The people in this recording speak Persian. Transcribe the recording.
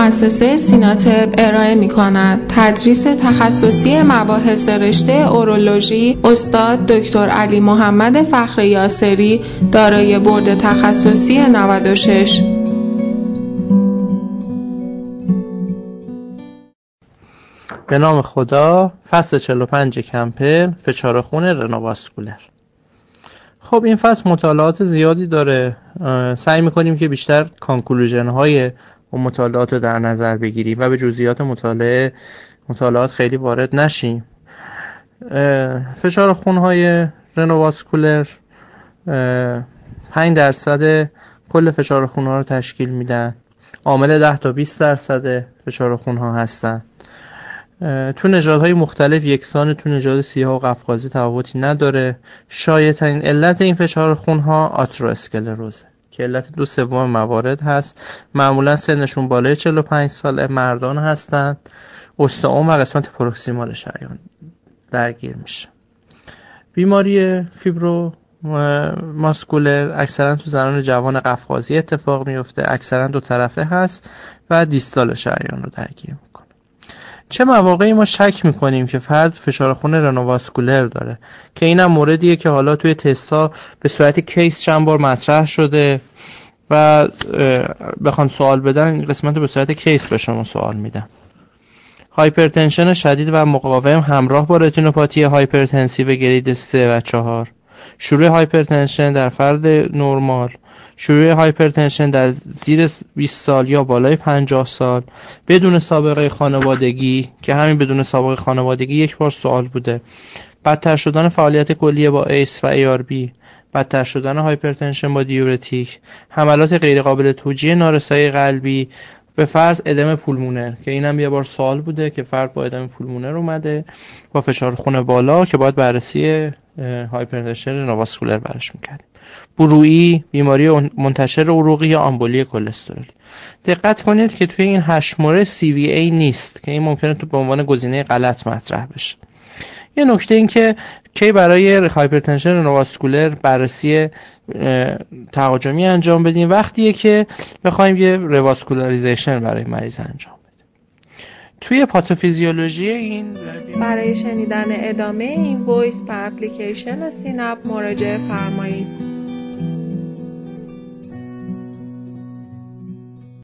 مؤسسه سیناتب ارائه می‌کند. تدریس تخصصی مباحث رشته اورولوژی استاد دکتر علی محمد فخر یاسری دارای برد تخصصی 96. به نام خدا. فصل 45 کمپل فشار خون رنوواسکولر. خب این فصل مطالعات زیادی داره. سعی میکنیم که بیشتر کانکلوژن های و مطالعات رو در نظر بگیریم و به جزئیات مطالعات خیلی وارد نشیم. فشار خون های رنوواسکولر 5% کل فشار خون ها رو تشکیل میدن. عامل 10 تا 20% فشار خون ها هستن. تو نژادهای مختلف یکسان، تو نژاد سیاه و قفقازی تفاوتی نداره. شایع‌ترین علت این فشار خون‌ها آترواسکلروزه که علت 2/3 موارد هست. معمولا سنشون بالای 45 ساله، مردان هستن. استئوم و قسمت پروکسیمال شریان درگیر میشه. بیماری فیبرو ماسکولر اکثرا تو زنان جوان قفقازی اتفاق میفته. اکثرا دو طرفه هست و دیستال شریان رو درگیر میکنه. چه مواقعی ما شک میکنیم که فرد فشار خون رنوواسکولر داره، که اینم موردیه که حالا توی تستا به صورت کیس چند بار مطرح شده و بخوان سوال بدن این قسمت به صورت کیس به شما سوال میدن. هایپرتنشن شدید و مقاوم همراه با رتینوپاتی هایپرتنسیو گرید 3 و 4، شروع هایپرتنشن در فرد نرمال، شروع هایپرتنشن در زیر 20 سال یا بالای 50 سال، بدون سابقه خانوادگی که همین بدون سابقه خانوادگی یک بار سوال بوده، بدتر شدن فعالیت کلیه با ایس و ARB، بدتر شدن هایپرتنشن با دیورتیک، حملات غیر قابل توجیه نارسایی قلبی، به فرض ادم پولمونر که اینم یه بار سوال بوده که فرد با ادم پولمونر اومده با فشار خون بالا که باید بررسی هایپرتنشن رنوواسکولر برش میکردیم. بروئی، بیماری منتشر عروقی یا آمبولی کلسترولی. دقت کنید که توی این 8 مورد CVA نیست که این ممکنه تو به عنوان گزینه غلط مطرح بشه. یه نکته این که کی برای هایپرتنشن رنوواسکولر بررسی تهاجمی انجام بدیم؟ وقتیه که بخوایم یه رواسکولاریزیشن برای مریض انجام بدیم. توی پاتوفیزیولوژی این برای شنیدن ادامه این وایس و اپلیکیشن سینپ مراجعه فرمایید.